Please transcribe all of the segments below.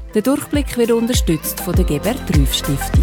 Der Durchblick wird unterstützt von der Gebert-Trüff-Stiftung.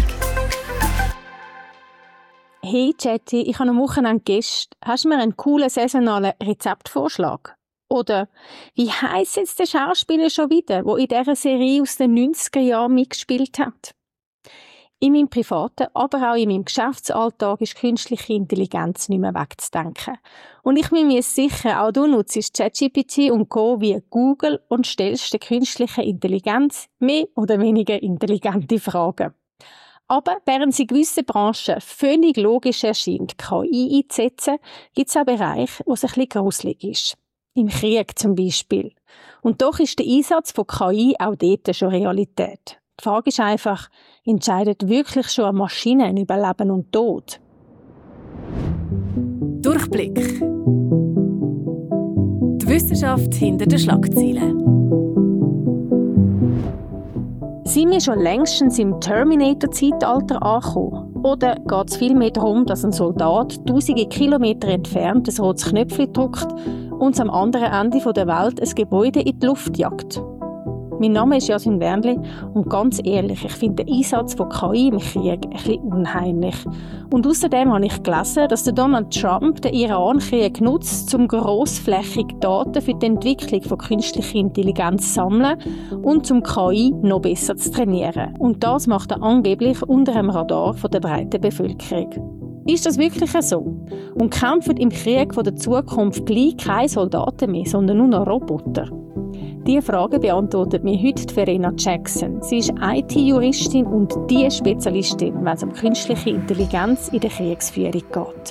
Hey Chatty, ich habe am Wochenende Gäste. Hast du mir einen coolen saisonalen Rezeptvorschlag? Oder wie heisst jetzt der Schauspieler schon wieder, der in dieser Serie aus den 90er Jahren mitgespielt hat? In meinem privaten, aber auch in meinem Geschäftsalltag ist künstliche Intelligenz nicht mehr wegzudenken. Und ich bin mir sicher, auch du nutzt ChatGPT und Co. wie Google und stellst der künstlichen Intelligenz mehr oder weniger intelligente Fragen. Aber während sie gewisse Branchen völlig logisch erscheint, KI einzusetzen, gibt es auch Bereiche, wo es ein bisschen gruselig ist. Im Krieg zum Beispiel. Und doch ist der Einsatz von KI auch dort schon Realität. Die Frage ist einfach, entscheidet wirklich schon eine Maschine über Leben und Tod? Durchblick. Die Wissenschaft hinter den Schlagzeilen. Sind wir schon längstens im Terminator-Zeitalter angekommen? Oder geht es vielmehr darum, dass ein Soldat tausende Kilometer entfernt ein rotes Knöpfchen drückt und am anderen Ende der Welt ein Gebäude in die Luft jagt? Mein Name ist Jasmin Wernli und ganz ehrlich, ich finde den Einsatz von KI im Krieg ein bisschen unheimlich. Und außerdem habe ich gelesen, dass Donald Trump den Irankrieg nutzt, um grossflächig Daten für die Entwicklung von künstlicher Intelligenz zu sammeln und zum KI noch besser zu trainieren. Und das macht er angeblich unter dem Radar der breiten Bevölkerung. Ist das wirklich so? Und kämpfen im Krieg der Zukunft gleich keine Soldaten mehr, sondern nur noch Roboter? Diese Frage beantwortet mir heute Verena Jackson. Sie ist IT-Juristin und die Spezialistin, wenn es um künstliche Intelligenz in der Kriegsführung geht.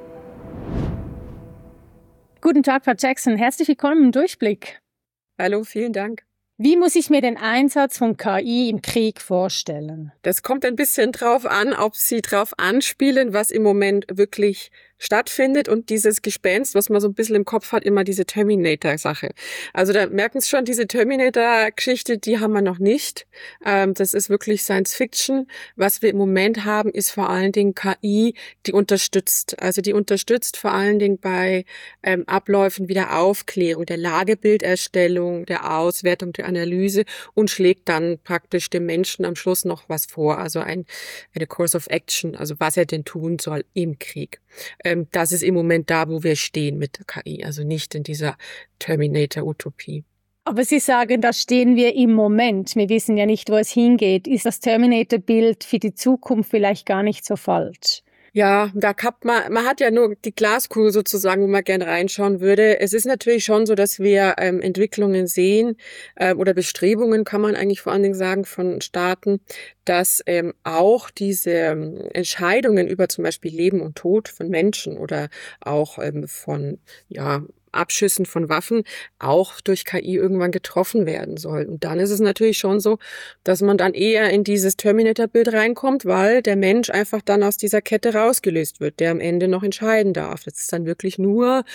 Guten Tag, Frau Jackson. Herzlich willkommen im Durchblick. Hallo, vielen Dank. Wie muss ich mir den Einsatz von KI im Krieg vorstellen? Das kommt ein bisschen drauf an, ob Sie drauf anspielen, was im Moment wirklich stattfindet und dieses Gespenst, was man so ein bisschen im Kopf hat, immer diese Terminator-Sache. Also da merken Sie schon, diese Terminator-Geschichte, die haben wir noch nicht. Das ist wirklich Science Fiction. Was wir im Moment haben, ist vor allen Dingen KI, die unterstützt. Also die unterstützt vor allen Dingen bei Abläufen wie der Aufklärung, der Lagebilderstellung, der Auswertung, der Analyse und schlägt dann praktisch dem Menschen am Schluss noch was vor. Also eine Course of Action, also was er denn tun soll im Krieg. Das ist im Moment da, wo wir stehen mit der KI, also nicht in dieser Terminator-Utopie. Aber Sie sagen, da stehen wir im Moment. Wir wissen ja nicht, wo es hingeht. Ist das Terminator-Bild für die Zukunft vielleicht gar nicht so falsch? Ja, man hat ja nur die Glaskugel sozusagen, wo man gerne reinschauen würde. Es ist natürlich schon so, dass wir Entwicklungen sehen oder Bestrebungen, kann man eigentlich vor allen Dingen sagen, von Staaten, dass auch diese Entscheidungen über zum Beispiel Leben und Tod von Menschen oder auch von Abschüssen von Waffen auch durch KI irgendwann getroffen werden soll. Und dann ist es natürlich schon so, dass man dann eher in dieses Terminator-Bild reinkommt, weil der Mensch einfach dann aus dieser Kette rausgelöst wird, der am Ende noch entscheiden darf. Das ist dann wirklich nur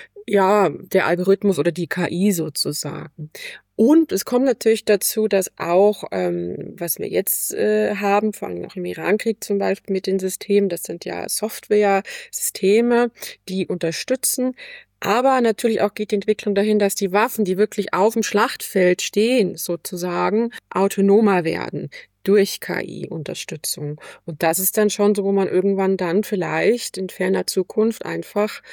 der Algorithmus oder die KI sozusagen. Und es kommt natürlich dazu, dass auch, was wir jetzt haben, vor allem auch im Irankrieg zum Beispiel mit den Systemen, das sind ja Software-Systeme, die unterstützen. Aber natürlich auch geht die Entwicklung dahin, dass die Waffen, die wirklich auf dem Schlachtfeld stehen, sozusagen autonomer werden durch KI-Unterstützung. Und das ist dann schon so, wo man irgendwann dann vielleicht in ferner Zukunft einfach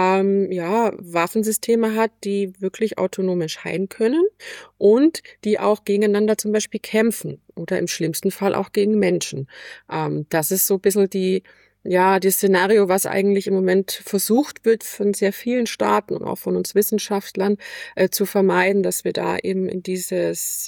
Waffensysteme hat, die wirklich autonom entscheiden können und die auch gegeneinander zum Beispiel kämpfen oder im schlimmsten Fall auch gegen Menschen. Das ist so ein bisschen das Szenario, was eigentlich im Moment versucht wird von sehr vielen Staaten und auch von uns Wissenschaftlern zu vermeiden, dass wir da eben in dieses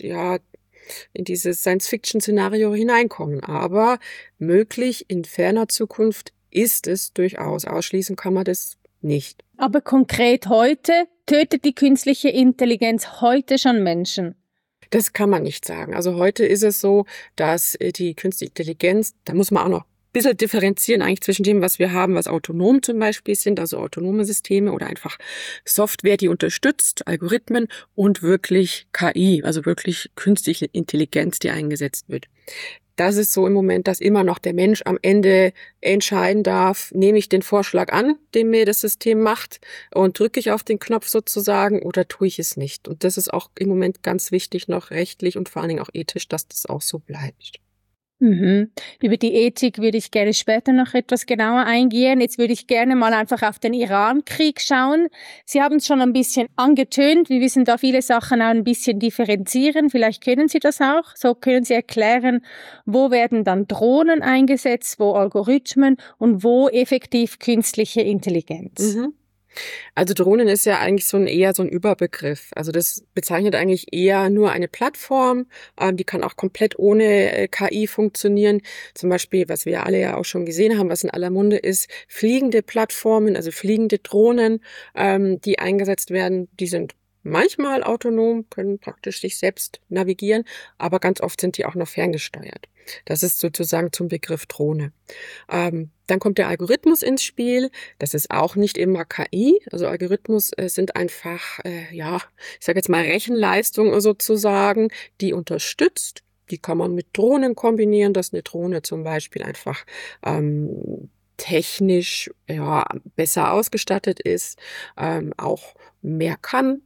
Science-Fiction-Szenario hineinkommen. Aber möglich in ferner Zukunft ist es durchaus. Ausschließen kann man das nicht. Aber konkret heute tötet die künstliche Intelligenz heute schon Menschen? Das kann man nicht sagen. Also heute ist es so, dass die künstliche Intelligenz, da muss man auch noch bisschen differenzieren eigentlich zwischen dem, was wir haben, was autonom zum Beispiel sind, also autonome Systeme oder einfach Software, die unterstützt, Algorithmen und wirklich KI, also wirklich künstliche Intelligenz, die eingesetzt wird. Das ist so im Moment, dass immer noch der Mensch am Ende entscheiden darf, nehme ich den Vorschlag an, den mir das System macht und drücke ich auf den Knopf sozusagen oder tue ich es nicht. Und das ist auch im Moment ganz wichtig, noch rechtlich und vor allen Dingen auch ethisch, dass das auch so bleibt. Mhm. Über die Ethik würde ich gerne später noch etwas genauer eingehen. Jetzt würde ich gerne mal einfach auf den Iran-Krieg schauen. Sie haben es schon ein bisschen angetönt. Wir müssen da viele Sachen auch ein bisschen differenzieren. Vielleicht können Sie das auch. So können Sie erklären, wo werden dann Drohnen eingesetzt, wo Algorithmen und wo effektiv künstliche Intelligenz. Mhm. Also Drohnen ist ja eigentlich eher so ein Überbegriff. Also das bezeichnet eigentlich eher nur eine Plattform. Die kann auch komplett ohne KI funktionieren. Zum Beispiel, was wir alle ja auch schon gesehen haben, was in aller Munde ist, fliegende Plattformen, also fliegende Drohnen, die eingesetzt werden. Die sind manchmal autonom, können praktisch sich selbst navigieren, aber ganz oft sind die auch noch ferngesteuert. Das ist sozusagen zum Begriff Drohne. Dann kommt der Algorithmus ins Spiel. Das ist auch nicht immer KI. Also Algorithmus sind einfach, ich sage jetzt mal Rechenleistung sozusagen, die unterstützt. Die kann man mit Drohnen kombinieren, dass eine Drohne zum Beispiel einfach technisch besser ausgestattet ist, auch mehr kann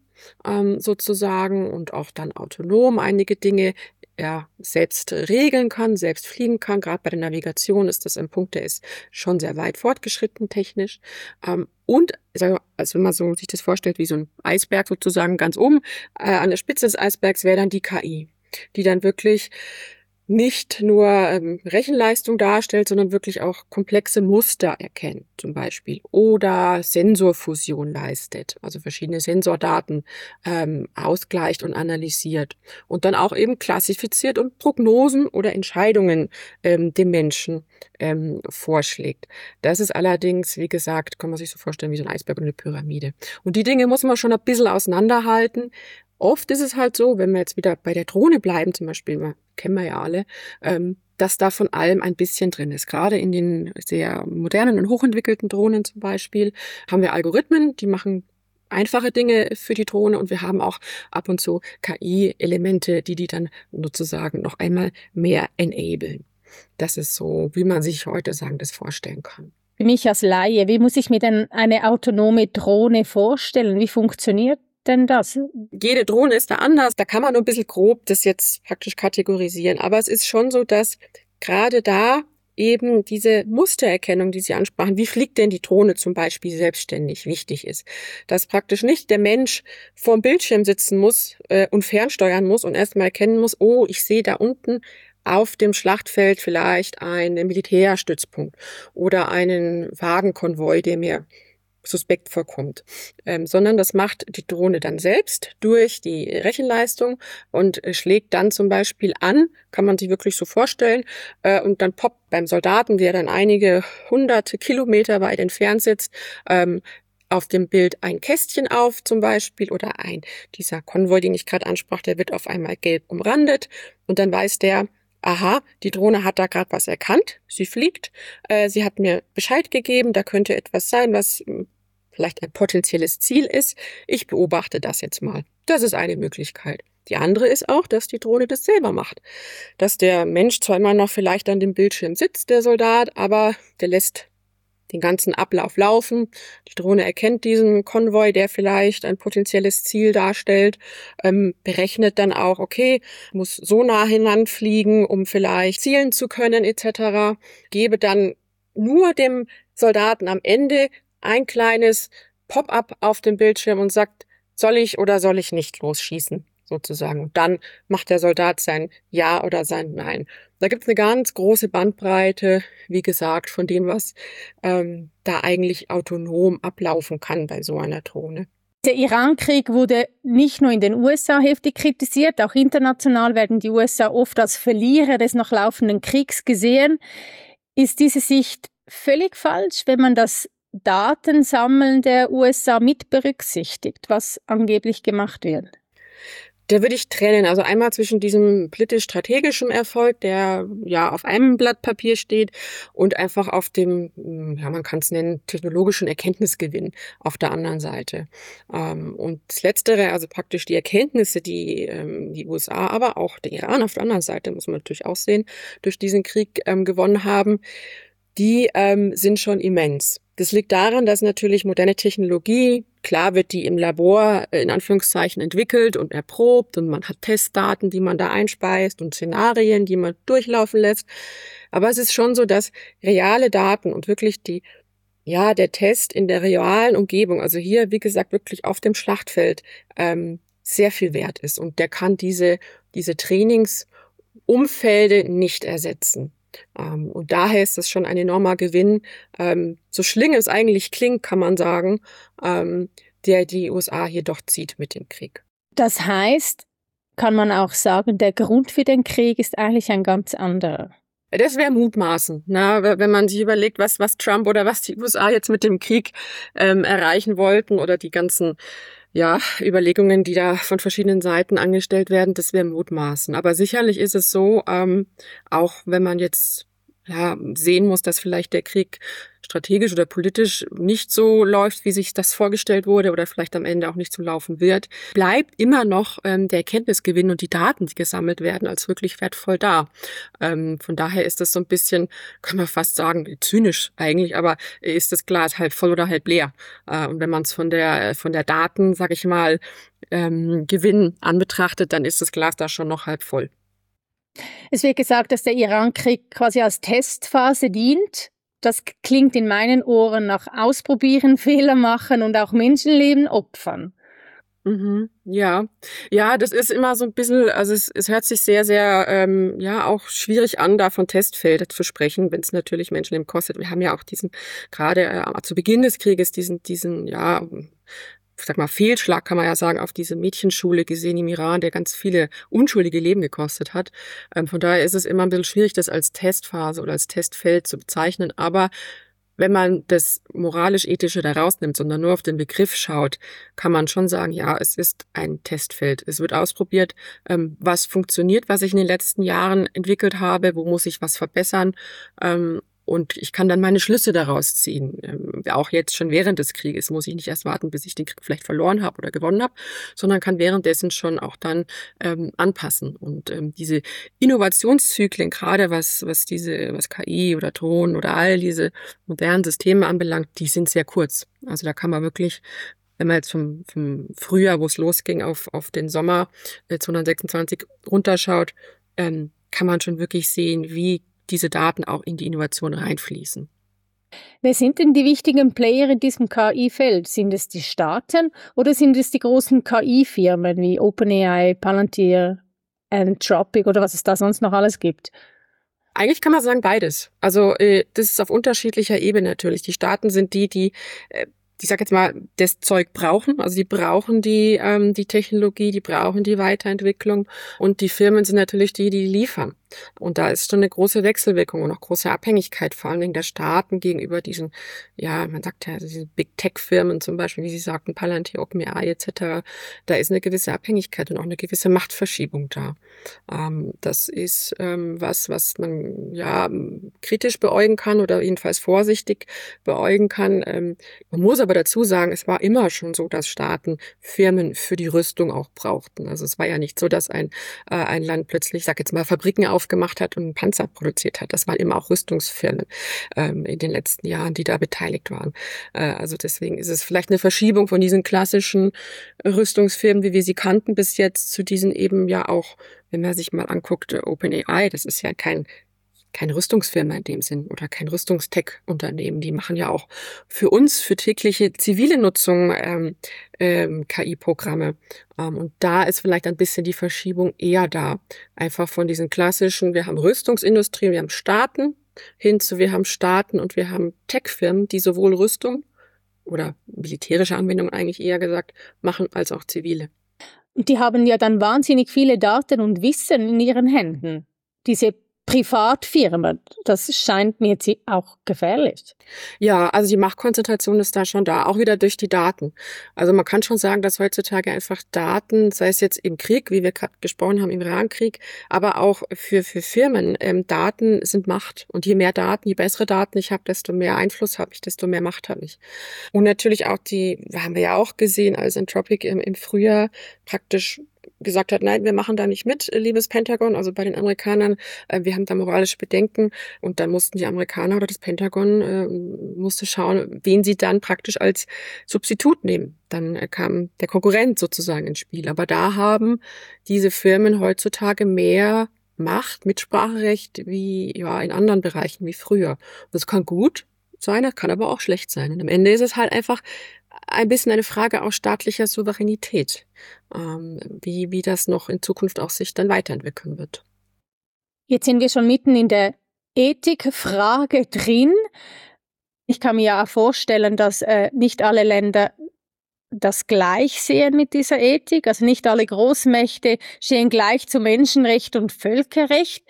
sozusagen und auch dann autonom einige Dinge selbst regeln kann, selbst fliegen kann. Gerade bei der Navigation ist das ein Punkt, der ist schon sehr weit fortgeschritten technisch. Und also wenn man so sich das vorstellt, wie so ein Eisberg sozusagen ganz oben, an der Spitze des Eisbergs wäre dann die KI, die dann wirklich nicht nur Rechenleistung darstellt, sondern wirklich auch komplexe Muster erkennt, zum Beispiel, oder Sensorfusion leistet, also verschiedene Sensordaten ausgleicht und analysiert und dann auch eben klassifiziert und Prognosen oder Entscheidungen dem Menschen vorschlägt. Das ist allerdings, wie gesagt, kann man sich so vorstellen wie so ein Eisberg und eine Pyramide. Und die Dinge muss man schon ein bisschen auseinanderhalten. Oft ist es halt so, wenn wir jetzt wieder bei der Drohne bleiben, zum Beispiel, kennen wir ja alle, dass da von allem ein bisschen drin ist. Gerade in den sehr modernen und hochentwickelten Drohnen zum Beispiel haben wir Algorithmen, die machen einfache Dinge für die Drohne und wir haben auch ab und zu KI-Elemente, die dann sozusagen noch einmal mehr enablen. Das ist so, wie man sich heute das vorstellen kann. Für mich als Laie, wie muss ich mir denn eine autonome Drohne vorstellen? Wie funktioniert denn das? Jede Drohne ist da anders. Da kann man nur ein bisschen grob das jetzt praktisch kategorisieren. Aber es ist schon so, dass gerade da eben diese Mustererkennung, die Sie ansprachen, wie fliegt denn die Drohne zum Beispiel selbstständig, wichtig ist. Dass praktisch nicht der Mensch vorm Bildschirm sitzen muss und fernsteuern muss und erstmal erkennen muss, oh, ich sehe da unten auf dem Schlachtfeld vielleicht einen Militärstützpunkt oder einen Wagenkonvoi, der mir suspekt vorkommt, sondern das macht die Drohne dann selbst durch die Rechenleistung und schlägt dann zum Beispiel an, kann man sich wirklich so vorstellen, und dann poppt beim Soldaten, der dann einige hunderte Kilometer weit entfernt sitzt, auf dem Bild ein Kästchen auf zum Beispiel oder dieser Konvoi, den ich gerade ansprach, der wird auf einmal gelb umrandet und dann weiß der, aha, die Drohne hat da gerade was erkannt, sie fliegt, sie hat mir Bescheid gegeben, da könnte etwas sein, was vielleicht ein potenzielles Ziel ist. Ich beobachte das jetzt mal. Das ist eine Möglichkeit. Die andere ist auch, dass die Drohne das selber macht. Dass der Mensch zwar immer noch vielleicht an dem Bildschirm sitzt, der Soldat, aber der lässt den ganzen Ablauf laufen. Die Drohne erkennt diesen Konvoi, der vielleicht ein potenzielles Ziel darstellt, berechnet dann auch, okay, muss so nah hinanfliegen, um vielleicht zielen zu können etc. Gebe dann nur dem Soldaten am Ende ein kleines Pop-up auf dem Bildschirm und sagt, soll ich oder soll ich nicht losschießen, sozusagen. Und dann macht der Soldat sein Ja oder sein Nein. Da gibt es eine ganz große Bandbreite, wie gesagt, von dem, was da eigentlich autonom ablaufen kann bei so einer Drohne. Der Iran-Krieg wurde nicht nur in den USA heftig kritisiert, auch international werden die USA oft als Verlierer des noch laufenden Kriegs gesehen. Ist diese Sicht völlig falsch, wenn man das Datensammeln der USA mit berücksichtigt, was angeblich gemacht wird? Da würde ich trennen. Also einmal zwischen diesem politisch-strategischen Erfolg, der ja auf einem Blatt Papier steht, und einfach auf dem, ja, man kann es nennen, technologischen Erkenntnisgewinn auf der anderen Seite. Und das Letztere, also praktisch die Erkenntnisse, die die USA, aber auch der Iran auf der anderen Seite, muss man natürlich auch sehen, durch diesen Krieg gewonnen haben, die sind schon immens. Das liegt daran, dass natürlich moderne Technologie, klar wird die im Labor in Anführungszeichen entwickelt und erprobt und man hat Testdaten, die man da einspeist und Szenarien, die man durchlaufen lässt. Aber es ist schon so, dass reale Daten und wirklich der Test in der realen Umgebung, also hier, wie gesagt, wirklich auf dem Schlachtfeld, sehr viel wert ist. Und der kann diese Trainingsumfelde nicht ersetzen. Und daher ist das schon ein enormer Gewinn, so schlimm es eigentlich klingt, kann man sagen, der die USA hier doch zieht mit dem Krieg. Das heißt, kann man auch sagen, der Grund für den Krieg ist eigentlich ein ganz anderer. Das wäre Mutmaßen, wenn man sich überlegt, was Trump oder was die USA jetzt mit dem Krieg erreichen wollten oder die ganzen Überlegungen, die da von verschiedenen Seiten angestellt werden, das wäre Mutmaßen. Aber sicherlich ist es so, auch wenn man jetzt sehen muss, dass vielleicht der Krieg strategisch oder politisch nicht so läuft, wie sich das vorgestellt wurde oder vielleicht am Ende auch nicht so laufen wird, bleibt immer noch der Erkenntnisgewinn und die Daten, die gesammelt werden, als wirklich wertvoll da. Von daher ist das so ein bisschen, kann man fast sagen, zynisch eigentlich, aber ist das Glas halb voll oder halb leer? Und wenn man es von der Daten, sag ich mal, Gewinn anbetrachtet, dann ist das Glas da schon noch halb voll. Es wird gesagt, dass der Iran-Krieg quasi als Testphase dient. Das klingt in meinen Ohren nach Ausprobieren, Fehler machen und auch Menschenleben opfern. Ja, das ist immer so ein bisschen, also es hört sich sehr, sehr, auch schwierig an, da von Testfelder zu sprechen, wenn es natürlich Menschenleben kostet. Wir haben ja auch gerade zu Beginn des Krieges diesen ich sag mal, Fehlschlag, kann man ja sagen, auf diese Mädchenschule gesehen im Iran, der ganz viele unschuldige Leben gekostet hat. Von daher ist es immer ein bisschen schwierig, das als Testphase oder als Testfeld zu bezeichnen. Aber wenn man das moralisch-ethische da rausnimmt, sondern nur auf den Begriff schaut, kann man schon sagen, ja, es ist ein Testfeld. Es wird ausprobiert, was funktioniert, was ich in den letzten Jahren entwickelt habe, wo muss ich was verbessern. Und ich kann dann meine Schlüsse daraus ziehen. Auch jetzt schon während des Krieges muss ich nicht erst warten, bis ich den Krieg vielleicht verloren habe oder gewonnen habe, sondern kann währenddessen schon auch dann anpassen. Und diese Innovationszyklen, gerade was KI oder Drohnen oder all diese modernen Systeme anbelangt, die sind sehr kurz. Also da kann man wirklich, wenn man jetzt vom Frühjahr, wo es losging, auf den Sommer 2026 runterschaut, kann man schon wirklich sehen, wie diese Daten auch in die Innovation reinfließen. Wer sind denn die wichtigen Player in diesem KI-Feld? Sind es die Staaten oder sind es die großen KI-Firmen wie OpenAI, Palantir, Anthropic oder was es da sonst noch alles gibt? Eigentlich kann man sagen beides. Also das ist auf unterschiedlicher Ebene natürlich. Die Staaten sind die ich sag jetzt mal, das Zeug brauchen. Also die brauchen die Technologie, die brauchen die Weiterentwicklung. Und die Firmen sind natürlich die liefern. Und da ist schon eine große Wechselwirkung und auch große Abhängigkeit, vor allen Dingen der Staaten gegenüber diesen, man sagt ja, diese Big Tech-Firmen zum Beispiel, wie Sie sagten, Palantir, OpenAI etc. Da ist eine gewisse Abhängigkeit und auch eine gewisse Machtverschiebung da. Das ist was man kritisch beäugen kann oder jedenfalls vorsichtig beäugen kann. Man muss aber dazu sagen, es war immer schon so, dass Staaten Firmen für die Rüstung auch brauchten. Also es war ja nicht so, dass ein Land plötzlich, ich sag jetzt mal, Fabriken aufgemacht hat und einen Panzer produziert hat. Das waren immer auch Rüstungsfirmen in den letzten Jahren, die da beteiligt waren. Also deswegen ist es vielleicht eine Verschiebung von diesen klassischen Rüstungsfirmen, wie wir sie kannten bis jetzt, zu diesen eben ja auch, wenn man sich mal anguckt, OpenAI, das ist ja keine Rüstungsfirma in dem Sinn oder kein Rüstungstech-Unternehmen. Die machen ja auch für uns, für tägliche zivile Nutzung KI-Programme. Und da ist vielleicht ein bisschen die Verschiebung eher da. Einfach von diesen klassischen, wir haben Rüstungsindustrie, wir haben Staaten, hin zu wir haben Staaten und wir haben Tech-Firmen, die sowohl Rüstung oder militärische Anwendungen eigentlich eher gesagt machen, als auch zivile. Und die haben ja dann wahnsinnig viele Daten und Wissen in ihren Händen. Diese Privatfirmen. Das scheint mir jetzt auch gefährlich. Ja, also die Machtkonzentration ist da schon da, auch wieder durch die Daten. Also man kann schon sagen, dass heutzutage einfach Daten, sei es jetzt im Krieg, wie wir gerade gesprochen haben, im Irankrieg, aber auch für Firmen, Daten sind Macht. Und je mehr Daten, je bessere Daten ich habe, desto mehr Einfluss habe ich, desto mehr Macht habe ich. Und natürlich auch haben wir ja auch gesehen, als Anthropic im Frühjahr praktisch gesagt hat, nein, wir machen da nicht mit, liebes Pentagon, also bei den Amerikanern, wir haben da moralische Bedenken und dann mussten die Amerikaner oder das Pentagon musste schauen, wen sie dann praktisch als Substitut nehmen. Dann kam der Konkurrent sozusagen ins Spiel. Aber da haben diese Firmen heutzutage mehr Macht, Mitspracherecht wie ja in anderen Bereichen wie früher. Das kann gut sein, das kann aber auch schlecht sein. Und am Ende ist es halt einfach ein bisschen eine Frage auch staatlicher Souveränität, wie das noch in Zukunft auch sich dann weiterentwickeln wird. Jetzt sind wir schon mitten in der Ethikfrage drin. Ich kann mir ja auch vorstellen, dass nicht alle Länder das gleich sehen mit dieser Ethik. Also nicht alle Großmächte stehen gleich zu Menschenrecht und Völkerrecht.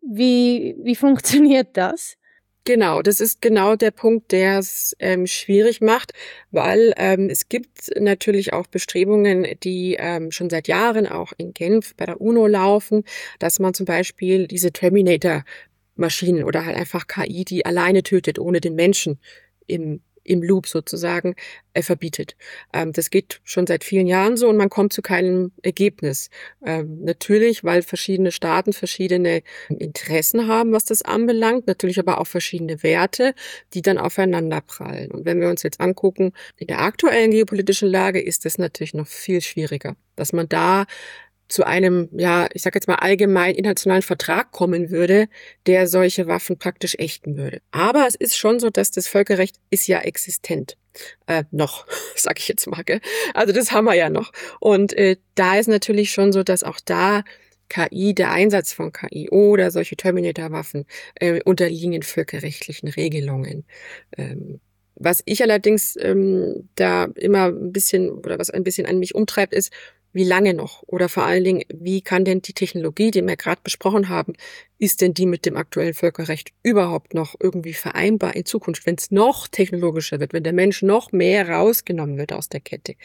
Wie funktioniert das? Genau, das ist genau der Punkt, der es schwierig macht, weil es gibt natürlich auch Bestrebungen, die schon seit Jahren auch in Genf bei der UNO laufen, dass man zum Beispiel diese Terminator-Maschinen oder halt einfach KI, die alleine tötet, ohne den Menschen im Loop sozusagen, verbietet. Das geht schon seit vielen Jahren so und man kommt zu keinem Ergebnis. Natürlich, weil verschiedene Staaten verschiedene Interessen haben, was das anbelangt, natürlich aber auch verschiedene Werte, die dann aufeinander prallen. Und wenn wir uns jetzt angucken, in der aktuellen geopolitischen Lage ist es natürlich noch viel schwieriger, dass man da zu einem, ja, ich sage jetzt mal allgemein internationalen Vertrag kommen würde, der solche Waffen praktisch ächten würde. Aber es ist schon so, dass das Völkerrecht ist ja existent. Noch, sag ich jetzt mal. Gell? Also das haben wir ja noch. Und da ist natürlich schon so, dass auch da KI, der Einsatz von KI oder solche Terminator-Waffen unterliegen völkerrechtlichen Regelungen. Was ich allerdings da immer ein bisschen oder was ein bisschen an mich umtreibt, ist, wie lange noch? Oder vor allen Dingen, wie kann denn die Technologie, die wir gerade besprochen haben, ist denn die mit dem aktuellen Völkerrecht überhaupt noch irgendwie vereinbar in Zukunft, wenn es noch technologischer wird, wenn der Mensch noch mehr rausgenommen wird aus der Kette?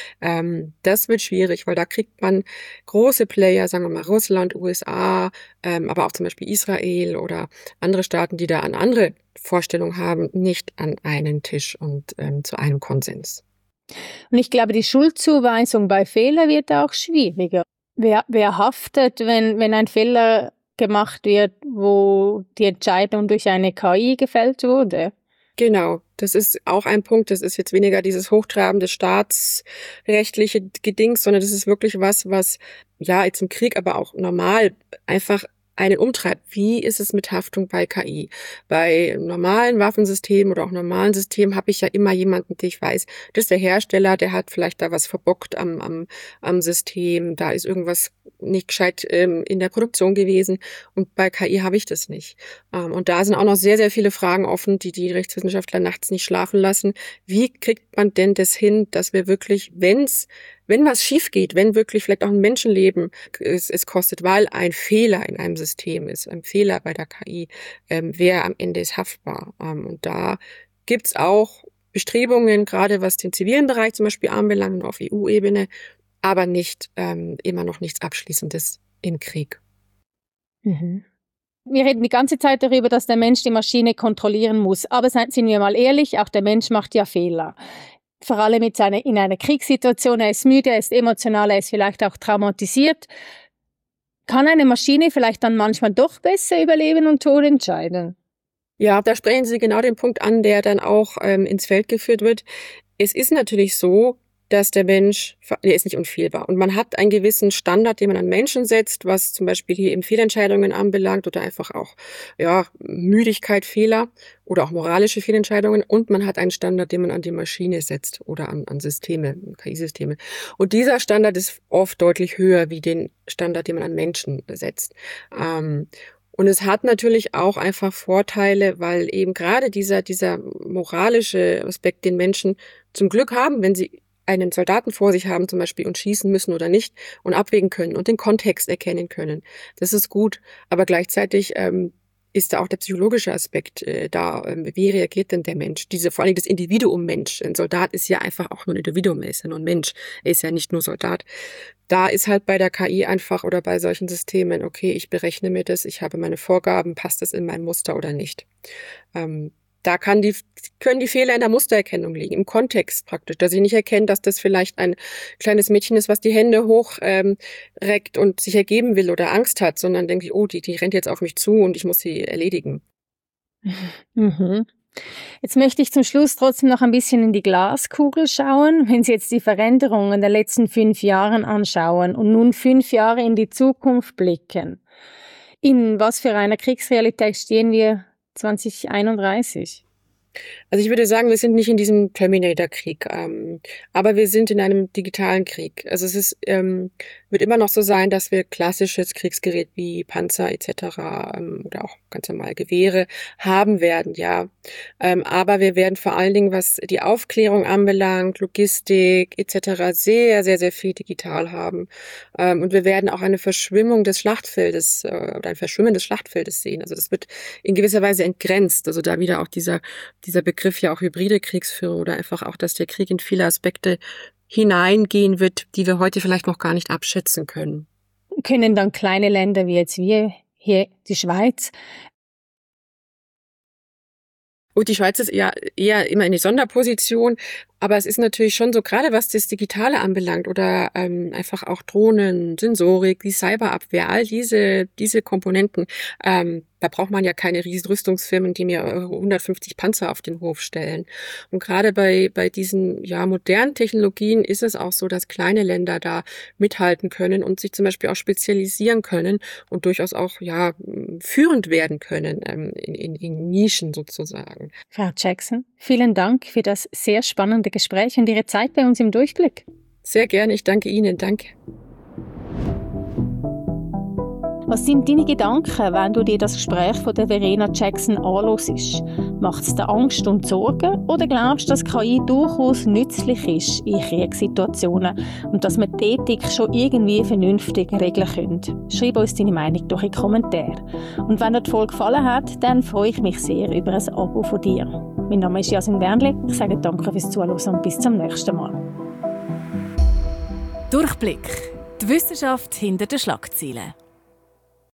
Das wird schwierig, weil da kriegt man große Player, sagen wir mal Russland, USA, aber auch zum Beispiel Israel oder andere Staaten, die da an andere Vorstellungen haben, nicht an einen Tisch und zu einem Konsens. Und ich glaube, die Schuldzuweisung bei Fehlern wird auch schwieriger. Wer haftet, wenn ein Fehler gemacht wird, wo die Entscheidung durch eine KI gefällt wurde? Genau, das ist auch ein Punkt. Das ist jetzt weniger dieses hochtrabende staatsrechtliche Gedings, sondern das ist wirklich was ja jetzt im Krieg, aber auch normal einfach einen umtreibt. Wie ist es mit Haftung bei KI? Bei normalen Waffensystemen oder auch normalen Systemen habe ich ja immer jemanden, der ich weiß, das ist der Hersteller, der hat vielleicht da was verbockt am System, da ist irgendwas nicht gescheit in der Produktion gewesen und bei KI habe ich das nicht. Und da sind auch noch sehr, sehr viele Fragen offen, die Rechtswissenschaftler nachts nicht schlafen lassen. Wie kriegt man denn das hin, dass wir wirklich, wenn was schief geht, wenn wirklich vielleicht auch ein Menschenleben es kostet, weil ein Fehler in einem System ist, ein Fehler bei der KI, wer am Ende ist haftbar. Und da gibt's auch Bestrebungen, gerade was den zivilen Bereich zum Beispiel anbelangt, auf EU-Ebene, aber nicht immer noch nichts Abschließendes im Krieg. Mhm. Wir reden die ganze Zeit darüber, dass der Mensch die Maschine kontrollieren muss. Aber sind wir mal ehrlich, auch der Mensch macht ja Fehler. Vor allem in einer Kriegssituation, er ist müde, er ist emotional, er ist vielleicht auch traumatisiert. Kann eine Maschine vielleicht dann manchmal doch besser über Leben und Tod entscheiden? Ja, da sprechen Sie genau den Punkt an, der dann auch ins Feld geführt wird. Es ist natürlich so, dass der Mensch, der ist nicht unfehlbar. Und man hat einen gewissen Standard, den man an Menschen setzt, was zum Beispiel hier eben Fehlentscheidungen anbelangt oder einfach auch ja Müdigkeit, Fehler oder auch moralische Fehlentscheidungen. Und man hat einen Standard, den man an die Maschine setzt oder an Systeme, KI-Systeme. Und dieser Standard ist oft deutlich höher wie den Standard, den man an Menschen setzt. Und es hat natürlich auch einfach Vorteile, weil eben gerade dieser moralische Aspekt den Menschen zum Glück haben, wenn sie einen Soldaten vor sich haben zum Beispiel und schießen müssen oder nicht und abwägen können und den Kontext erkennen können. Das ist gut, aber gleichzeitig ist da auch der psychologische Aspekt da. Wie reagiert denn der Mensch? Vor allem das Individuum Mensch. Ein Soldat ist ja einfach auch nur ein Individuum, er ist ja nur ein Mensch. Er ist ja nicht nur Soldat. Da ist halt bei der KI einfach oder bei solchen Systemen, okay, ich berechne mir das, ich habe meine Vorgaben, passt das in mein Muster oder nicht? Da können die Fehler in der Mustererkennung liegen, im Kontext praktisch, dass ich nicht erkenne, dass das vielleicht ein kleines Mädchen ist, was die Hände hochreckt und sich ergeben will oder Angst hat, sondern denke ich, oh, die rennt jetzt auf mich zu und ich muss sie erledigen. Mhm. Jetzt möchte ich zum Schluss trotzdem noch ein bisschen in die Glaskugel schauen. Wenn Sie jetzt die Veränderungen der letzten 5 Jahre anschauen und nun 5 Jahre in die Zukunft blicken, in was für einer Kriegsrealität stehen wir 2031? Also ich würde sagen, wir sind nicht in diesem Terminator-Krieg, aber wir sind in einem digitalen Krieg. Also wird immer noch so sein, dass wir klassisches Kriegsgerät wie Panzer etc. Oder auch ganz normal Gewehre haben werden, ja. Aber wir werden vor allen Dingen, was die Aufklärung anbelangt, Logistik etc. sehr, sehr, sehr viel digital haben. Und wir werden auch eine Verschwimmung des Schlachtfeldes oder ein Verschwimmen des Schlachtfeldes sehen. Also das wird in gewisser Weise entgrenzt. Also da wieder auch dieser Begriff ja auch hybride Kriegsführung oder einfach auch, dass der Krieg in viele Aspekte hineingehen wird, die wir heute vielleicht noch gar nicht abschätzen können. Können dann kleine Länder wie jetzt wir, hier die Schweiz. Und die Schweiz ist ja eher immer in die Sonderposition, aber es ist natürlich schon so, gerade was das Digitale anbelangt oder einfach auch Drohnen, Sensorik, die Cyberabwehr, all diese Komponenten, da braucht man ja keine riesen Rüstungsfirmen, die mir 150 Panzer auf den Hof stellen. Und gerade bei diesen modernen Technologien ist es auch so, dass kleine Länder da mithalten können und sich zum Beispiel auch spezialisieren können und durchaus auch führend werden können in Nischen sozusagen. Frau Jackson, vielen Dank für das sehr spannende Gespräch und Ihre Zeit bei uns im Durchblick. Sehr gerne, ich danke Ihnen, danke. Was sind deine Gedanken, wenn du dir das Gespräch von der Verena Jackson anhörst? Macht es dir Angst und Sorgen oder glaubst du, dass KI durchaus nützlich ist in Kriegssituationen und dass wir die Ethik schon irgendwie vernünftig regeln können? Schreib uns deine Meinung durch in die Kommentare. Und wenn dir die Folge gefallen hat, dann freue ich mich sehr über ein Abo von dir. Mein Name ist Jasmin Wernli. Ich sage danke fürs Zuhören und bis zum nächsten Mal. Durchblick. Die Wissenschaft hinter den Schlagzeilen.